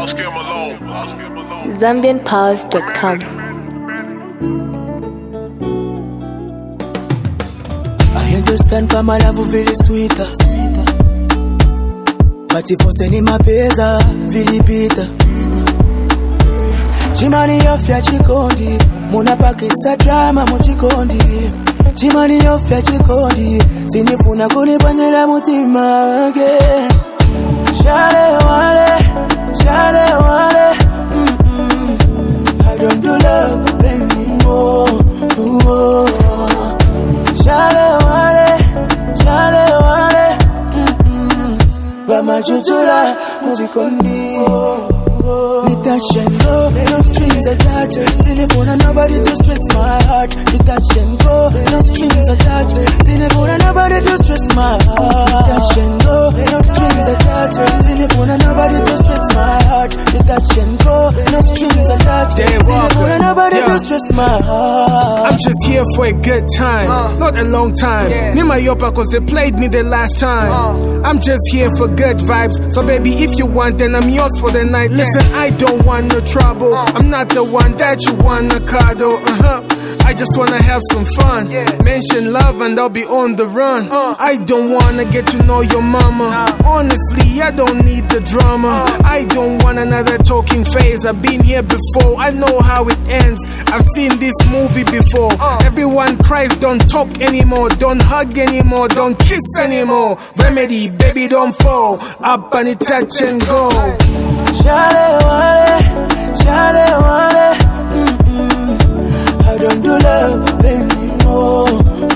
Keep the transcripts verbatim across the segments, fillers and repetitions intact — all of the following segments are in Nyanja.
Ask him alone. Ask him alone. Zambian Pause dot com. I understand kama love vile sweeter, sweeter. But if onse ni mapeza vilipita. Chimani yofya chikondi, muna pakisa drama muchikondi. Chimani yofya chikondi, sinifuna kunipanyela mutima again. Shale wale, shale wale, mm-mm. I don't do love anymore. Ooh. Shale wale, shale wale, mm-mm. Bama jujula, muzikondi. Me touch and go, no strings attached. Sinipuna nobody to stress my heart. Me touch and go, no strings attached. Sinipuna nobody to stress my heart. Me touch and go, no strings attached. Sinipuna nobody to stress my heart. Me touch and go, no strings attached. Sinipuna nobody to stress my heart. I'm just here for a good time, uh, not a long time. Yeah. Nima yopa cause they played me the last time. Uh, I'm just here for good vibes. So baby, if you want, then I'm yours for the night. Yeah. Listen, I don't want no trouble. uh, I'm not the one that you wanna cuddle. Uh-huh. I just wanna have some fun. Yeah. Mention love and I'll be on the run. uh, I don't wanna get to know your mama. nah. Honestly, I don't need the drama. uh, I don't want another talking phase. I've been here before, I know how it ends. I've seen this movie before. uh, Everyone cries, don't talk anymore. Don't hug anymore, don't kiss anymore. Remedy, baby, don't fall. Up and touch and go. Shale wale, shale wale, mm-mm. I don't do love anymore.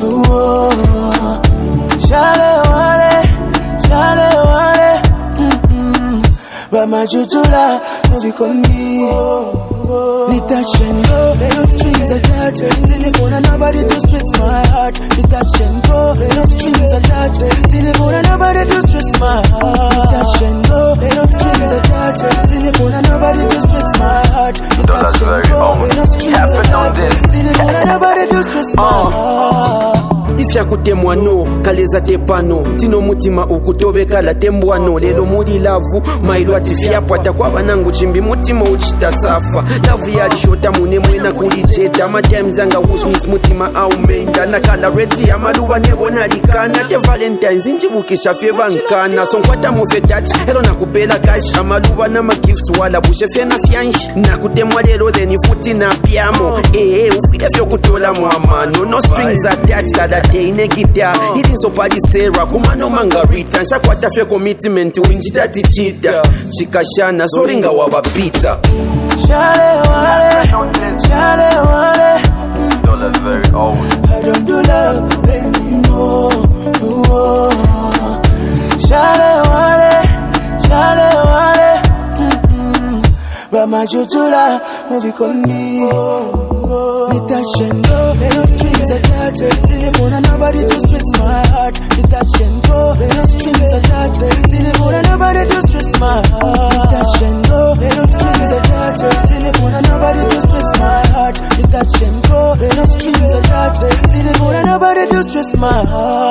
Ooh. Shale wale, shale wale, mm-mm. Bama jujula, muzikondi. Me touch and go, no strings attached. Sinipuna nobody to stress my heart. Me touch and go, no strings attached. Sinipuna nobody to stress my heart. Me touch and go, no strings attached. Sinipuna nobody to stress my heart. Me touch and go, no strings attached. Sinipuna nobody to stress my heart. Ifya kutemwano, kaleza tepano. Tino mutima ukutobekala tembwano. Lelo mudi lavu, mailu atifia pata kwa banangu chimbi mutima uchita safa. Lavu ya shota mune mwena kulijeta. Madamzanga usmith mutima au menda. Nakala reti ya maluwa nebo nalikana. Te valentines injibukisha feba nkana. Sonkwata mufetachi, helo nakupela kashi. Amaluwa na magifts wala bushe na fianshi. Nakutemwa lelo deni futi na piamo. Eh eh ufide fyo kutola muamano. No strings attached tada Teine kita, hili nso padi sera kumano mangarita, shakwata fe commitment winjita tichita, shikashana soringa wabapita. Shale wale, shale wale, no, that's very old. I don't do love anymore. Ooh. Shale wale, shale wale, mm-mm. Bama jujula, muzikondi. Me touch and go, no strings attached. Sinipuna nobody to stress my heart. Me touch and go, no strings attached. Sinipuna nobody to stress my heart. Me touch and go, no strings attached. Sinipuna nobody to stress my heart. Me touch and go, no strings attached. Sinipuna nobody to stress my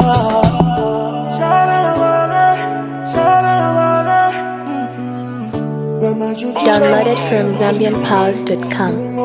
heart. Shale wale, shale wale, mm-mm. Download it from Zambian Pause dot com.